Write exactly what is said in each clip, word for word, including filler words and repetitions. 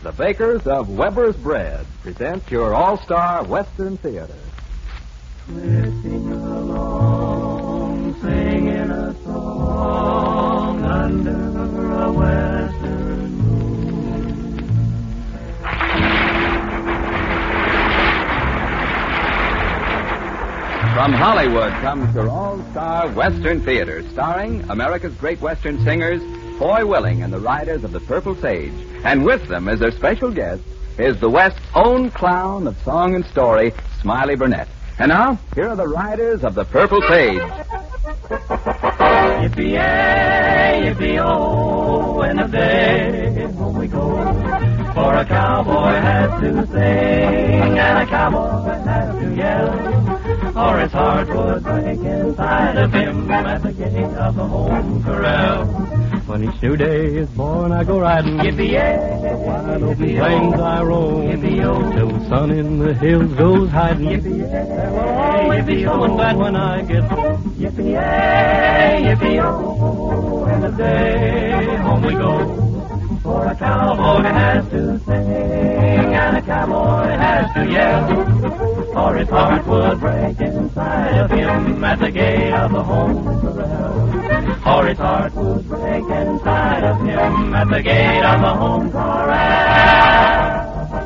The bakers of Weber's Bread present your all-star Western Theater. Drifting along, singing a song under a western moon. From Hollywood comes your all-star Western Theater, starring America's great Western singers, Foy Willing and the Riders of the Purple Sage. And with them as their special guest is the West's own clown of song and story, Smiley Burnett. And now, here are the Riders of the Purple Sage. Yippee-yay, yippee-oh, in the day home we go. For a cowboy has to sing, and a cowboy has to yell, or his heart would break inside of him at the gate of the home corral. When each new day is born, I go riding. Yippee-yay, wide open plains I roam. Yippee-oh, till the sun in the hills goes hiding. Yippee-yay, there will always be someone glad when I get home. Yippee-yay, yippee-oh, and the day home we go. For a cowboy has to sing, and a cowboy has to yell, or his heart would break inside of him at the gate of the home corral. Or his heart would break inside of him at the gate of the home corral.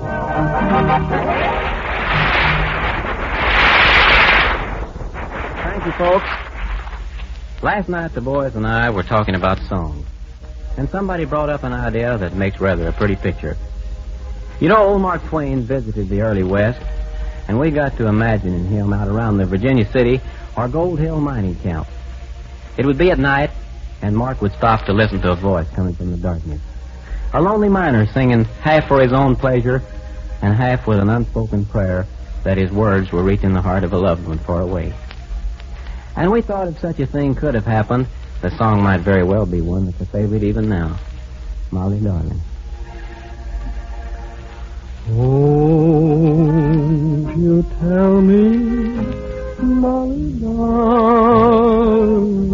Thank you, folks. Last night the boys and I were talking about songs, and somebody brought up an idea that makes rather a pretty picture. You know, old Mark Twain visited the early West, and we got to imagining him out around the Virginia City or Gold Hill mining camp. It would be at night, and Mark would stop to listen to a voice coming from the darkness. A lonely miner singing half for his own pleasure and half with an unspoken prayer that his words were reaching the heart of a loved one far away. And we thought if such a thing could have happened, the song might very well be one that's a favorite even now. Molly Darling. Won't you tell me, Molly darling,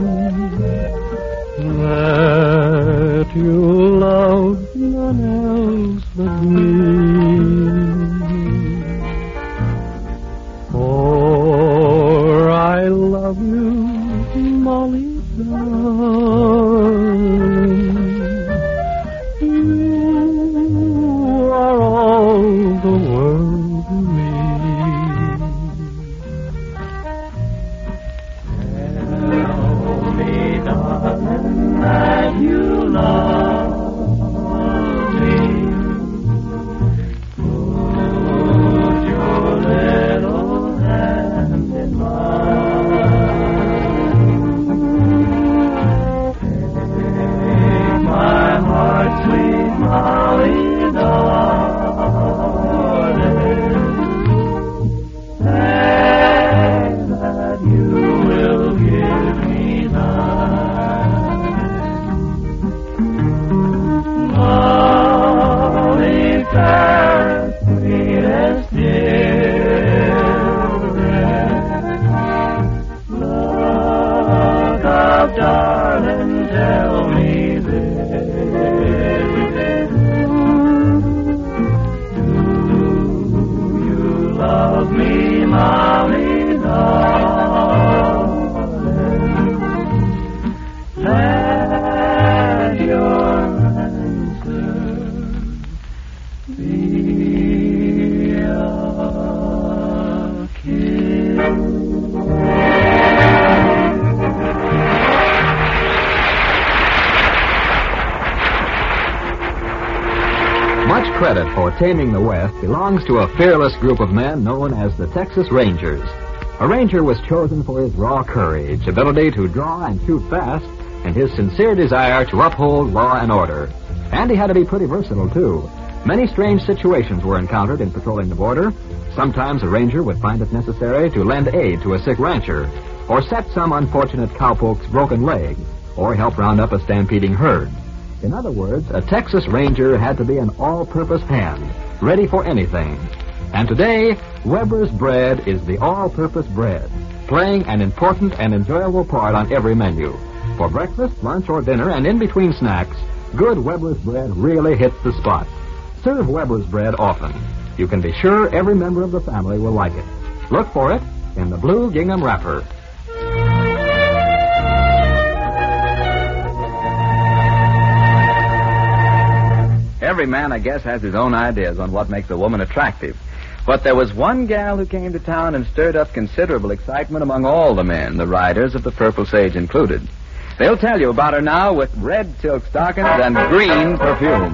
that you love none else but me? For I love you, Molly darling. You are all the world to me. Tell me, darling, that you love me. Put your little hand in mine. Take my heart, sweet Molly darling. Say that you will give me time. Molly, fairest, sweetest children, look up, darling, tell me this. Do you love me, Molly darling? Let your answer be a kiss. Much credit for taming the West belongs to a fearless group of men known as the Texas Rangers. A Ranger was chosen for his raw courage, ability to draw and shoot fast, and his sincere desire to uphold law and order. And he had to be pretty versatile, too. Many strange situations were encountered in patrolling the border. Sometimes a ranger would find it necessary to lend aid to a sick rancher, or set some unfortunate cowpoke's broken leg, or help round up a stampeding herd. In other words, a Texas Ranger had to be an all-purpose hand, ready for anything. And today, Weber's Bread is the all-purpose bread, playing an important and enjoyable part on every menu. For breakfast, lunch, or dinner, and in between snacks, good Weber's Bread really hits the spot. Serve Weber's bread often. You can be sure every member of the family will like it. Look for it in the blue gingham wrapper. Every man, I guess, has his own ideas on what makes a woman attractive. But there was one gal who came to town and stirred up considerable excitement among all the men, the riders of the Purple Sage included. They'll tell you about her now with red silk stockings and green perfume.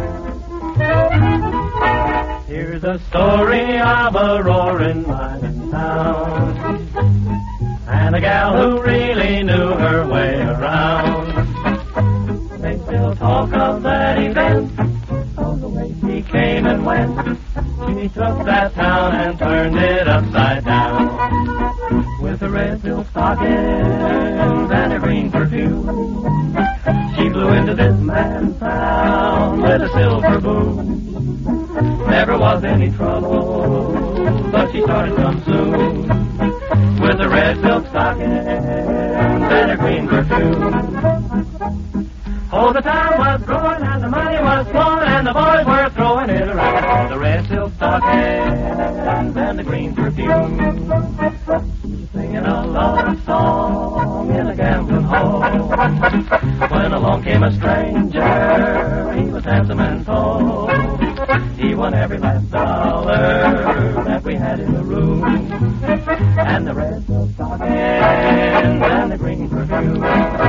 Here's a story of a roaring mining town, and a gal who really knew her way around. They still talk of that event, of the way she came and went. She took that town and turned it upside down. With a red silk stockings and a green perfume, she flew into this man's town with a silver boom. Never was any trouble, but she started some soon. With a red silk stockings and a green perfume. Oh, the town was growing and the money was flowing and the boys were throwing it around. The red silk stockings and the green perfume. Singing a love song in a gambling hall. When along came a stranger, he was handsome and tall. He won every last dollar that we had in the room. And the red silk stockings and the green perfume.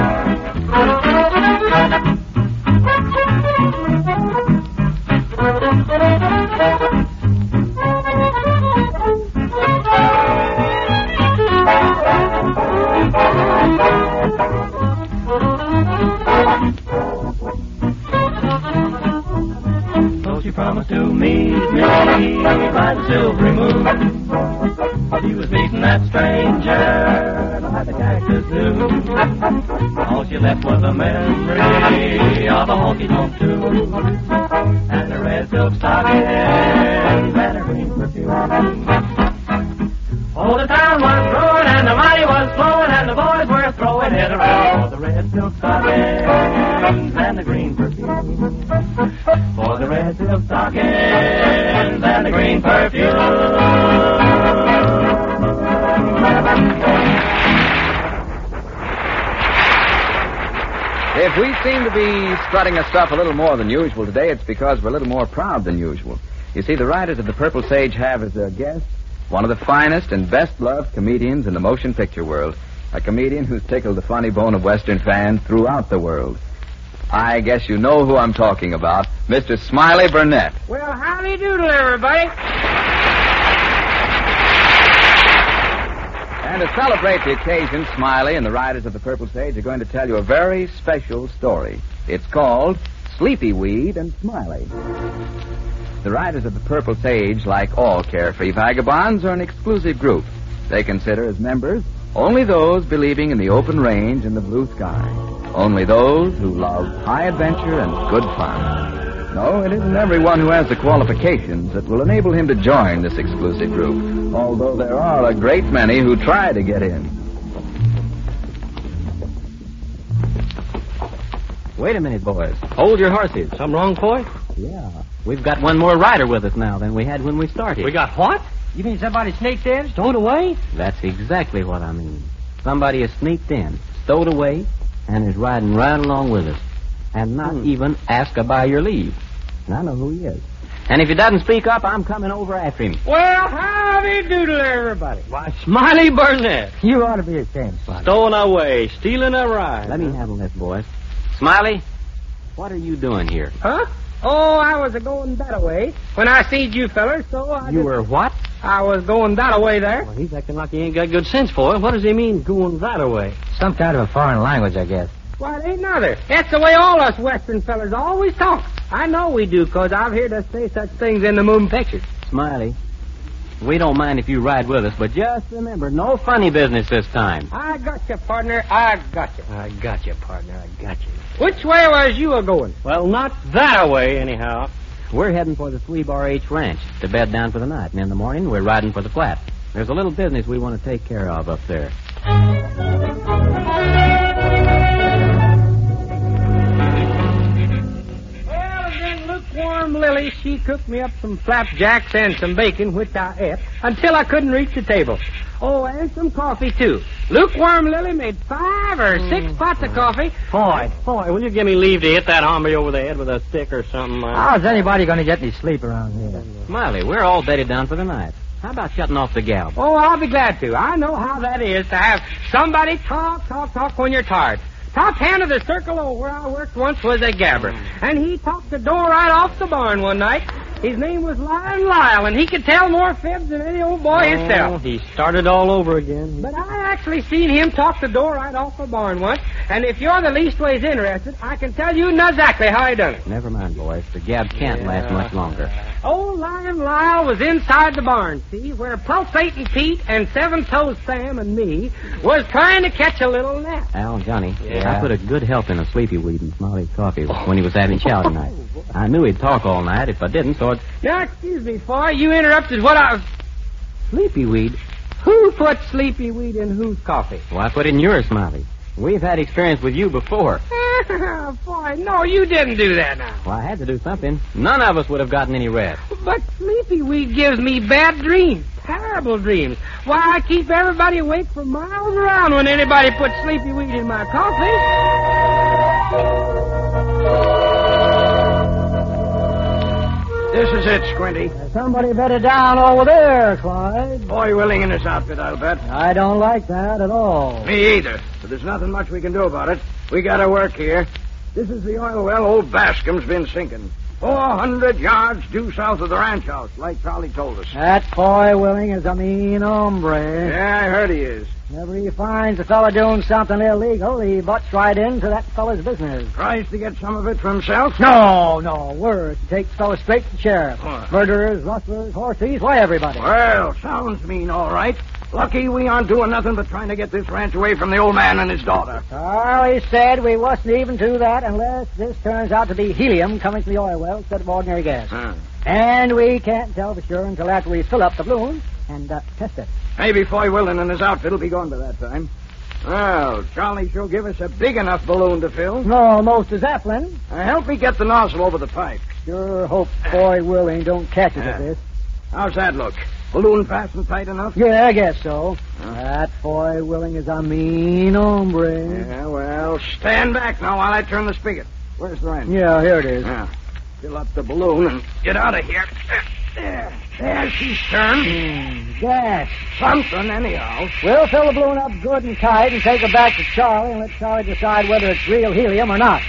So she promised to meet me by the silvery moon. She was meeting that stranger by the cactus noon. All she left was a memory of a honky-tonk tune and a red silk stockings and a green perfume. Oh, the town was growing and the money was flowing and the boys were throwing it around. For the red silk stockings and the green perfume. For the red silk stockings and the green perfume. If we seem to be strutting our stuff a little more than usual today, it's because we're a little more proud than usual. You see, the riders of the Purple Sage have as their guest one of the finest and best-loved comedians in the motion picture world, a comedian who's tickled the funny bone of Western fans throughout the world. I guess you know who I'm talking about, Mister Smiley Burnett. Well, howdy doodle, everybody. And to celebrate the occasion, Smiley and the riders of the Purple Sage are going to tell you a very special story. It's called Sleepy Weed and Smiley. The riders of the Purple Sage, like all carefree vagabonds, are an exclusive group. They consider as members only those believing in the open range and the blue sky. Only those who love high adventure and good fun. No, it isn't everyone who has the qualifications that will enable him to join this exclusive group, although there are a great many who try to get in. Wait a minute, boys. Hold your horses. Something wrong, boy? Yeah. We've got one more rider with us now than we had when we started. We got what? You mean somebody sneaked in, stowed away? That's exactly what I mean. Somebody has sneaked in, stowed away, and is riding right along with us. And not hmm. even ask her by your leave. And I know who he is. And if he doesn't speak up, I'm coming over after him. Well, howdy doodle, everybody. Why, Smiley Burnett. You ought to be ashamed, Smiley. Stowing away, stealing a ride. Let me handle this, boys. Smiley, what are you doing here? Huh? Oh, I was a-going that-a-way when I seed you fellers, so I You just... were what? I was going that-a-way there. Well, he's acting like he ain't got good sense for it. What does he mean, going that-a-way? Some kind of a foreign language, I guess. Why, it ain't nother. That's the way all us Western fellers always talk. I know we do, because I've heard us say such things in the moving pictures. Smiley, we don't mind if you ride with us, but just remember, no funny business this time. I got you, partner. I got you. I got you, partner. I got you. Which way was you a-going? Well, not that-a-way, anyhow. We're heading for the Three Bar H Ranch to bed down for the night, and in the morning we're riding for the flat. There's a little business we want to take care of up there. lukewarm Lily, she cooked me up some flapjacks and some bacon, which I ate, until I couldn't reach the table. Oh, and some coffee, too. Lukewarm Lily made five or six mm. pots of coffee. Boy, boy, will you give me leave to hit that hombre over the head with a stick or something? Man? How's anybody going to get any sleep around here? Smiley, we're all bedded down for the night. How about shutting off the gal? Oh, I'll be glad to. I know how that is to have somebody talk, talk, talk when you're tired. Top hand of the Circle O where I worked once was a gabber. And he talked the door right off the barn one night. His name was Lion Lyle, and he could tell more fibs than any old boy oh, himself. He started all over again. But I actually seen him talk the door right off the barn once, and if you're the least ways interested, I can tell you exactly how he done it. Never mind, boys. The gab can't yeah. last much longer. Old Lion Lyle was inside the barn, see, where Pulsating Pete and Seven Toes Sam and me was trying to catch a little nap. Al, Johnny, yeah. I put a good help in a sleepy weed in Smiley's coffee when he was having chow tonight. I knew he'd talk all night if I didn't, so it... Now, excuse me, boy, you interrupted what I was... Sleepy weed? Who put sleepy weed in whose coffee? Well, I put it in yours, Smiley. We've had experience with you before. Boy, no, you didn't do that now. Well, I had to do something. None of us would have gotten any rest. But sleepy weed gives me bad dreams. Terrible dreams. Why, I keep everybody awake for miles around when anybody puts sleepy weed in my coffee. This is it, Squinty. Somebody better down over there, Clyde. Boy Willing in his outfit, I'll bet. I don't like that at all. Me either. But there's nothing much we can do about it. We gotta work here. This is the oil well old Bascom's been sinking. Four hundred yards due south of the ranch house, like Charlie told us. That Foy Willing is a mean hombre. Yeah, I heard he is. Whenever he finds a fella doing something illegal, he butts right into that fella's business. Tries to get some of it for himself? No, no, worse. He takes the fella straight to the sheriff. What? Murderers, rustlers, horse thieves, why everybody? Well, sounds mean, all right. Lucky we aren't doing nothing but trying to get this ranch away from the old man and his daughter. Charlie said we wasn't even to that unless this turns out to be helium coming from the oil well instead of ordinary gas. Huh. And we can't tell for sure until after we fill up the balloon and uh, test it. Maybe Foy Willing and his outfit will be gone by that time. Well, Charlie sure give us a big enough balloon to fill. No, most is Zeppelin. Uh, help me get the nozzle over the pipe. Sure hope Foy Willing don't catch us Yeah. at this. How's that look? Balloon fastened tight enough? Yeah, I guess so. That Foy Willing is a mean hombre. Yeah, well, stand back now while I turn the spigot. Where's the wrench? Yeah, here it is. Yeah. Fill up the balloon and get out of here. There. There she's turned. Mm, gas. Something, anyhow. We'll fill the balloon up good and tight and take it back to Charlie and let Charlie decide whether it's real helium or not.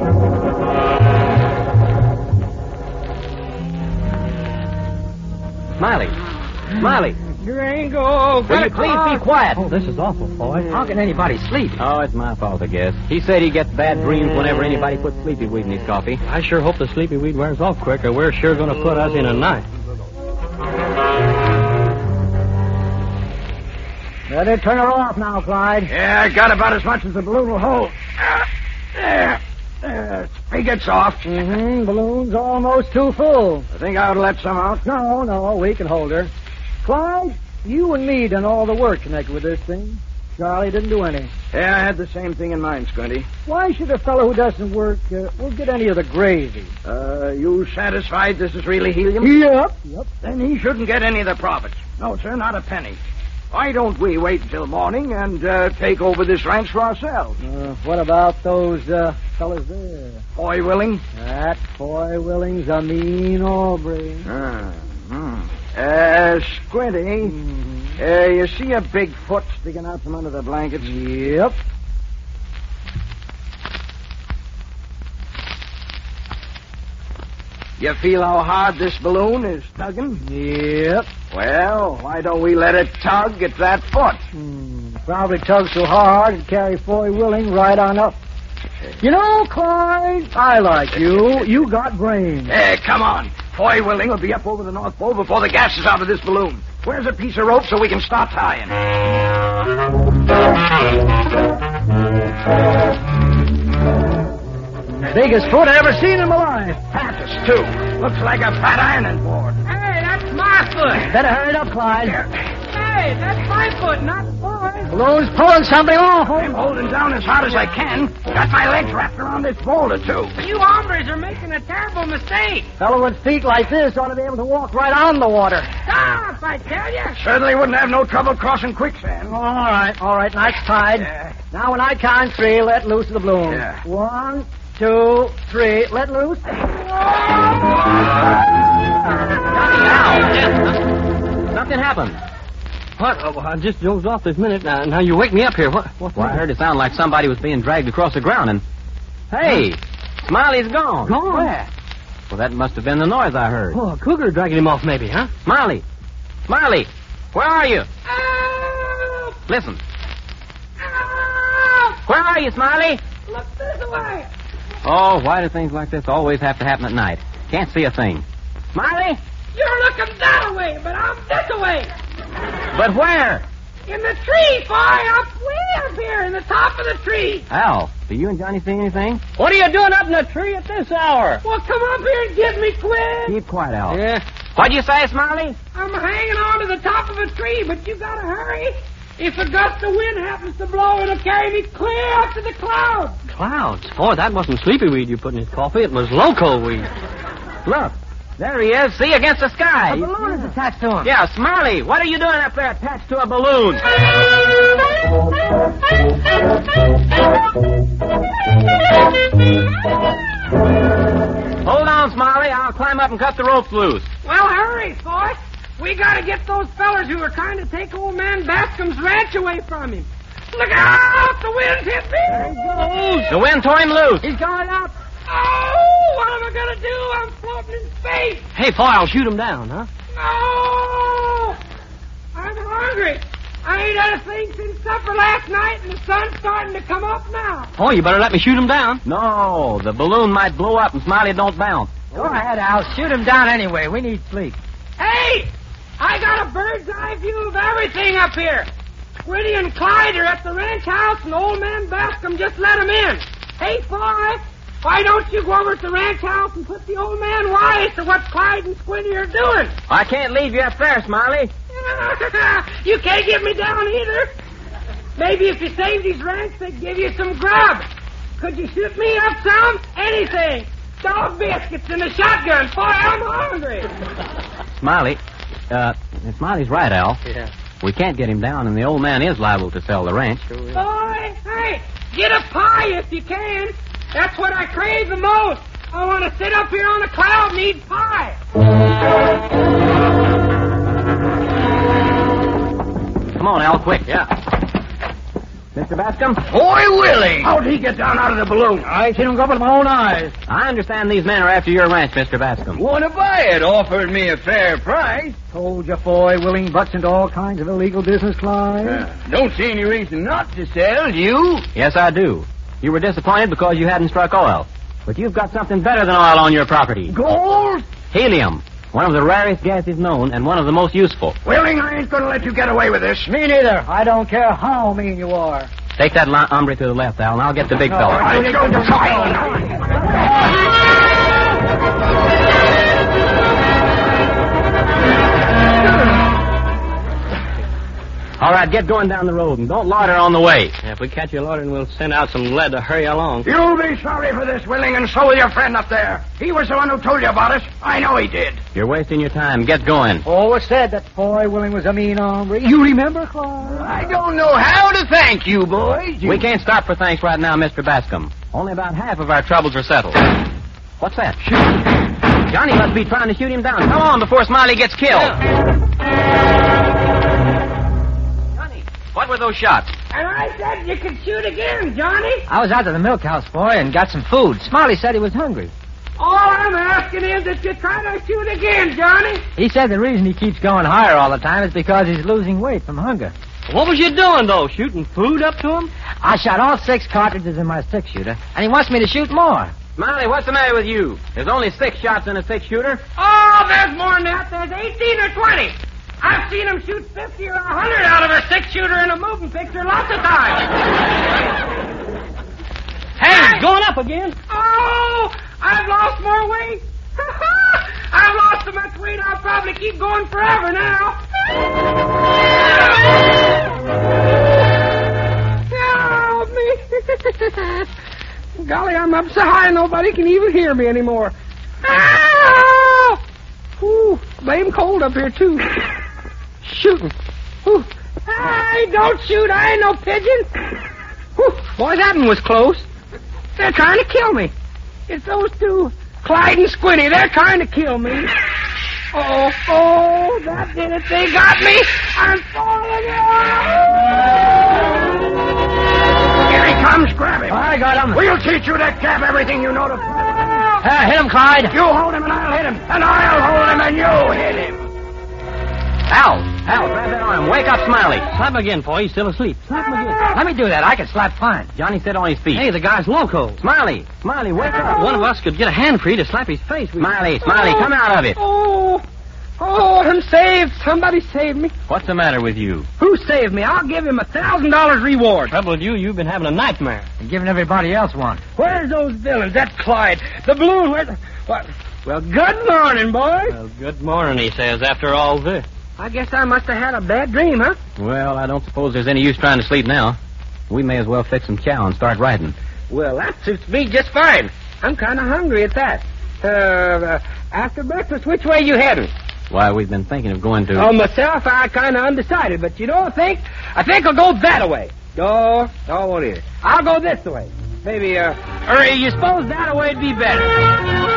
Smiley. Smiley. Gringo, Will you please be quiet? Oh, this is awful, boy. How can anybody sleep? Oh, it's my fault, I guess. He said he gets bad dreams whenever anybody puts sleepy weed in his coffee. I sure hope the sleepy weed wears off quick, or we're sure going to put us in a night. Better turn her off now, Clyde. Yeah, I got about as much as the balloon will hold. Uh, there. There. Spigot's off. Mm-hmm. Balloon's almost too full. I think I ought to let some out. No, no, we can hold her. Clyde, you and me done all the work connected with this thing. Charlie didn't do any. Yeah, I had the same thing in mind, Squinty. Why should a fellow who doesn't work uh, will get any of the gravy? Uh, you satisfied this is really helium? Yep, yep. Then he shouldn't get any of the profits. No, sir, not a penny. Why don't we wait until morning and uh, take over this ranch for ourselves? Uh, what about those uh, fellas there? Foy Willing? That Foy Willing's a mean hombre. Ah, hmm. Uh, Squinty, Mm-hmm. uh, you see a big foot sticking out from under the blankets? Yep. You feel how hard this balloon is tugging? Yep. Well, why don't we let it tug at that foot? Hmm. Probably tug so hard it'd carry Foy Willing right on up. You know, Clyde, I like you. You got brains. Hey, come on. Foy Willing will be up over the North Pole before the gas is out of this balloon. Where's a piece of rope so we can start tying? Biggest foot I ever seen in my life. Fattest, too. Looks like a fat ironing board. Hey, that's my foot. Better hurry it up, Clyde. Hey, that's my foot, not Foy's. Balloon's pulling something off. I'm holding down as hard as I can. Got my legs wrapped around this boulder, too. You hombres are making a terrible mistake. Fellow with feet like this ought to be able to walk right on the water. Stop, I tell you. Certainly wouldn't have no trouble crossing quicksand. All right, all right. Nice tide. Yeah. Now, when I count three, let loose the balloon. Yeah. One, two, three. Let loose. Something happened. What? Oh, I just dozed off this minute. Now, now you wake me up here. What? What's Well, I heard it sound like somebody was being dragged across the ground, and... Hey, Smiley's gone. Gone? Where? Well, that must have been the noise I heard. Oh, a cougar dragging him off, maybe, huh? Smiley! Smiley! Where are you? Help! Listen. Help! Where are you, Smiley? Look this way. Oh, why do things like this always have to happen at night? Can't see a thing. Smiley? You're looking that way, but I'm this way. But where? In the tree, boy, up way up here in the top of the tree. Al, do you and Johnny see anything? What are you doing up in the tree at this hour? Well, come up here and get me quick. Keep quiet, Al. Yeah. What'd you say, Smiley? I'm hanging on to the top of a tree, but you gotta hurry. If a gust of wind happens to blow, it'll carry me clear up to the clouds. Clouds? Boy, that wasn't sleepy weed you put in his coffee. It was loco weed. Look, there he is. See, against the sky. A balloon is attached to him. Yeah, Smiley, what are you doing up there attached to a balloon? Hold on, Smiley. I'll climb up and cut the ropes loose. Well, hurry, boy. We gotta get those fellers who are trying to take old man Bascom's ranch away from him. Look out! The wind's hit me! There he goes! The wind tore him loose. He's going up! Oh! What am I gonna do? I'm floating in space! Hey, Foyle, shoot him down, huh? No! I'm hungry. I ain't had a thing since supper last night, and the sun's starting to come up now. Oh, you better let me shoot him down. No, the balloon might blow up and Smiley don't bounce. Go ahead, Al. Shoot him down anyway. We need sleep. Hey! I got a bird's eye view of everything up here. Squiddy and Clyde are at the ranch house, and old man Bascom just let them in. Hey, Foy, why don't you go over to the ranch house and put the old man wise to what Clyde and Squiddy are doing? I can't leave you up there, Smiley. You can't get me down either. Maybe if you saved his ranch, they'd give you some grub. Could you shoot me up some? Anything. Dog biscuits and a shotgun. Boy, I'm hungry. Smiley, uh, Smiley's right, Al. Yeah. We can't get him down, and the old man is liable to sell the ranch. Boy, hey, get a pie if you can. That's what I crave the most. I want to sit up here on a cloud and eat pie. Come on, Al, quick. Yeah. Mister Bascom? Boy, Willie! How'd he get down out of the balloon? I seen him go with my own eyes. I understand these men are after your ranch, Mister Bascom. Want to buy it? Offered me a fair price. Told you, boy, willing butts into all kinds of illegal business, Clyde. Uh, don't see any reason not to sell, do you? Yes, I do. You were disappointed because you hadn't struck oil. But you've got something better than oil on your property. Gold? Helium. One of the rarest gases known and one of the most useful. Willing, I ain't going to let you get away with this. Me neither. I don't care how mean you are. Take that la- hombre to the left, Al, and I'll get the big fella. I'm going to try. All right, get going down the road, and don't loiter on the way. Yeah, if we catch you loitering, we'll send out some lead to hurry you along. You'll be sorry for this, Willing, and so will your friend up there. He was the one who told you about it. I know he did. You're wasting your time. Get going. Oh, it said that boy Willing was a mean hombre. You remember, Clyde? I don't know how to thank you, boys. You... We can't stop for thanks right now, Mister Bascom. Only about half of our troubles are settled. What's that? Shoot. Johnny must be trying to shoot him down. Come on before Smiley gets killed. Johnny, what were those shots? And I said you could shoot again, Johnny. I was out to the milk house, boy, and got some food. Smiley said he was hungry. All I'm asking is that you try to shoot again, Johnny. He said the reason he keeps going higher all the time is because he's losing weight from hunger. What was you doing, though? Shooting food up to him? I shot all six cartridges in my six-shooter, and he wants me to shoot more. Smiley, what's the matter with you? There's only six shots in a six-shooter. Oh, there's more than that. There's eighteen or twenty. I've seen him shoot fifty or a hundred out of a six-shooter in a moving picture lots of times. Hey, he's going up again. Oh, I've lost more weight. I've lost so much weight I'll probably keep going forever now. golly, I'm up so high nobody can even hear me anymore. Ah! Ooh, blame cold up here, too. Shooting. Ooh. Hey, don't shoot. I ain't no pigeon. Ooh, boy, that one was close. They're trying to kill me. It's those two, Clyde and Squinty. They're trying to kill me. Oh, oh, that did it. They got me. I'm falling out. Here he comes. Grab him. I got him. We'll teach you to cap everything you know to... Uh, hit him, Clyde. You hold him and I'll hit him. And I'll hold him and you hit him. Al, Al, grab that arm. Wake up, Smiley. Slap him again, boy. He's still asleep. Slap him again. Let me do that. I can slap fine. Johnny, sit on his feet. Hey, the guy's loco. Smiley, Smiley, wake up. One of us could get a hand free to slap his face. We... Smiley, Smiley, come out of it. Oh, oh, I'm saved. Somebody saved me. What's the matter with you? Who saved me? I'll give him a thousand dollars reward. Trouble with you, you've been having a nightmare. And giving everybody else one. Where's those villains? That Clyde. The balloon. Where's the... What? Well, good morning, boys. Well, good morning, he says, after all this. I guess I must have had a bad dream, huh? Well, I don't suppose there's any use trying to sleep now. We may as well fix some chow and start writing. Well, that suits me just fine. I'm kind of hungry at that. Uh, uh, after breakfast, which way you heading? Why, we've been thinking of going to... Oh, myself, I kind of undecided, but you know, I think, I think I'll go that way. No, no, I won't either. I'll go this way. Maybe, uh, or you suppose that way'd be better?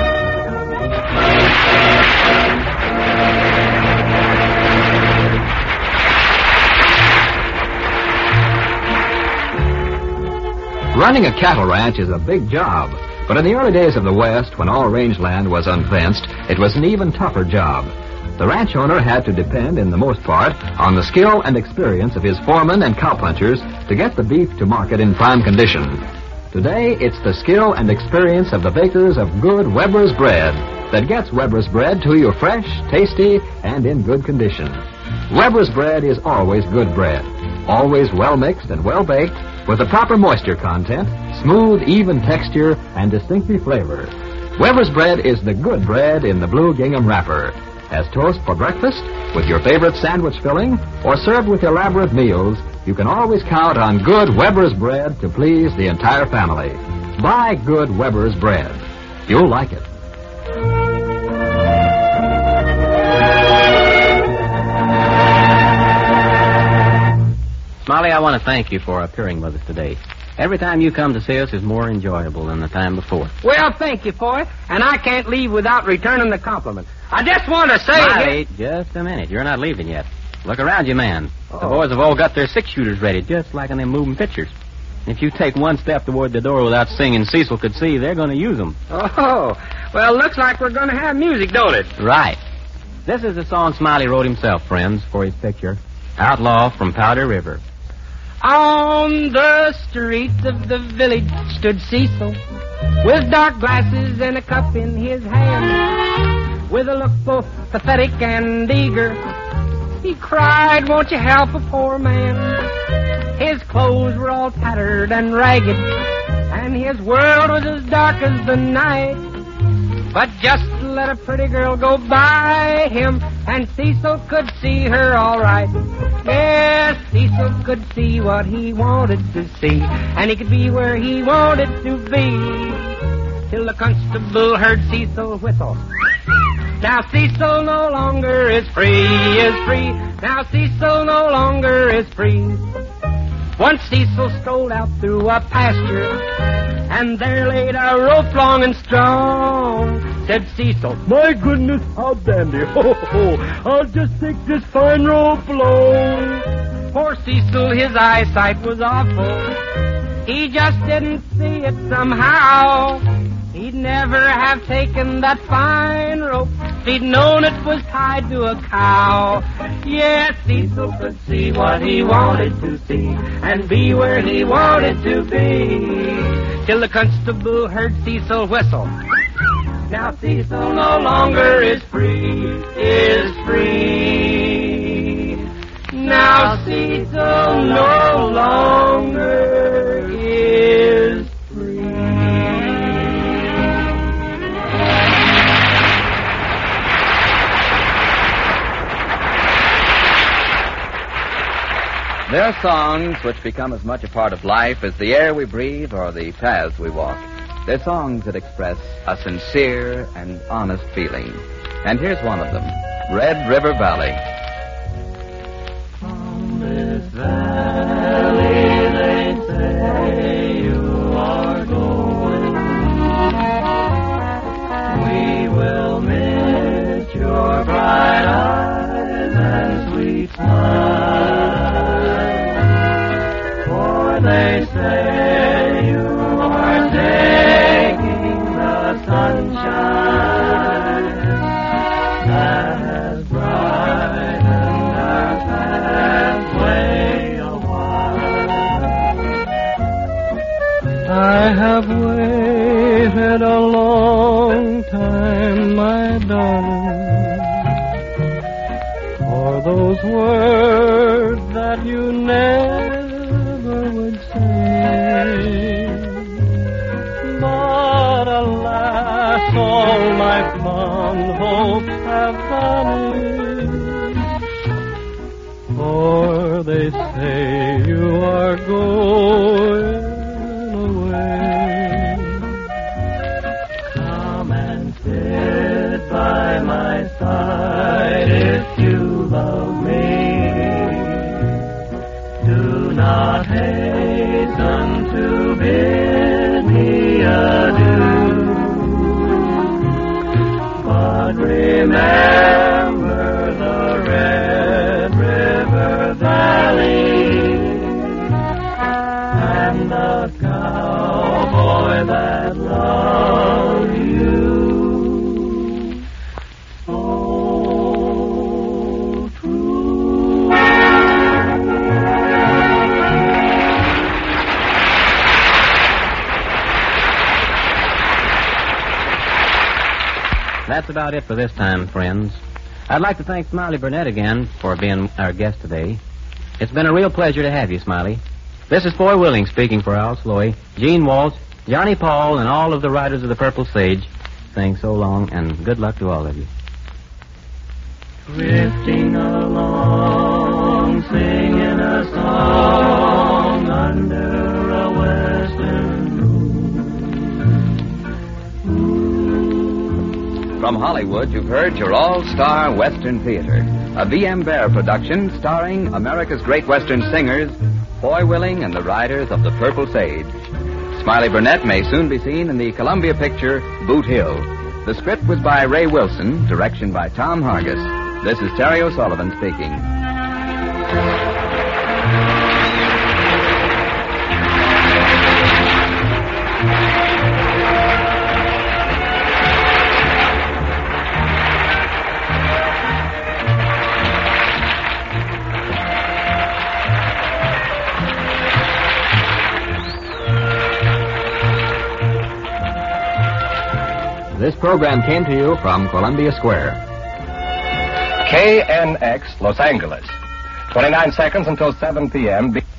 Running a cattle ranch is a big job, but in the early days of the West, when all rangeland was unfenced, it was an even tougher job. The ranch owner had to depend, in the most part, on the skill and experience of his foremen and cowpunchers to get the beef to market in prime condition. Today, it's the skill and experience of the bakers of good Weber's bread that gets Weber's bread to you fresh, tasty, and in good condition. Weber's bread is always good bread, always well mixed and well baked, with the proper moisture content, smooth, even texture, and distinctive flavor. Weber's bread is the good bread in the blue gingham wrapper. As toast for breakfast, with your favorite sandwich filling, or served with elaborate meals, you can always count on good Weber's bread to please the entire family. Buy good Weber's bread. You'll like it. Smiley, I want to thank you for appearing with us today. Every time you come to see us is more enjoyable than the time before. Well, thank you for it, and I can't leave without returning the compliment. I just want to say... Smiley, just a minute. You're not leaving yet. Look around you, man. Oh. The boys have all got their six-shooters ready, just like in them moving pictures. If you take one step toward the door without singing Cecil Could See, they're going to use them. Oh, well, looks like we're going to have music, don't it? Right. This is a song Smiley wrote himself, friends, for his picture, Outlaw from Powder River. On the streets of the village stood Cecil, with dark glasses and a cup in his hand. With a look both pathetic and eager, he cried, "Won't you help a poor man?" His clothes were all tattered and ragged, and his world was as dark as the night. But just let a pretty girl go by him, and Cecil could see her all right. Yes, Cecil could see what he wanted to see, and he could be where he wanted to be. Till the constable heard Cecil whistle. Now Cecil no longer is free, is free. Now Cecil no longer is free. Once Cecil strolled out through a pasture, and there laid a rope long and strong. Said Cecil, "My goodness, how dandy. Ho, ho, I'll just take this fine rope along." Poor Cecil, his eyesight was awful. He just didn't see it somehow. He'd never have taken that fine rope if he'd known it was tied to a cow. Yes, Cecil could see what he wanted to see and be where he wanted to be. Till the constable heard Cecil whistle. Now Cecil no longer is free, is free. Now Cecil no longer is free. There are songs which become as much a part of life as the air we breathe or the paths we walk. They're songs that express a sincere and honest feeling. And here's one of them, Red River Valley. From this valley they say you are going. We will miss your bright eyes and sweet smile. For they say you are taking the sunshine that has brightened our pathway a while. I have waited a long time, my darling, for those words that you never would say. But alas, all my fond hopes have vanished, for they say you are going away. Come and sit by my side if you love me. Do not hasten to bid me adieu, but remember the Red River Valley and the cowboy that loved you so true. That's about it for this time, friends. I'd like to thank Smiley Burnett again for being our guest today. It's been a real pleasure to have you, Smiley. This is Foy Willing speaking for Al Sloy, Gene Walsh, Johnny Paul, and all of the writers of the Purple Sage, saying so long and good luck to all of you. Drifting along, singing a song under a western moon. From Hollywood, you've heard your all-star Western Theater, a V M Bear production starring America's great Western singers, Foy Willing and the riders of the Purple Sage. Smiley Burnett may soon be seen in the Columbia picture Boot Hill. The script was by Ray Wilson, direction by Tom Hargis. This is Terry O'Sullivan speaking. This program came to you from Columbia Square. K N X, Los Angeles. twenty-nine seconds until seven p.m.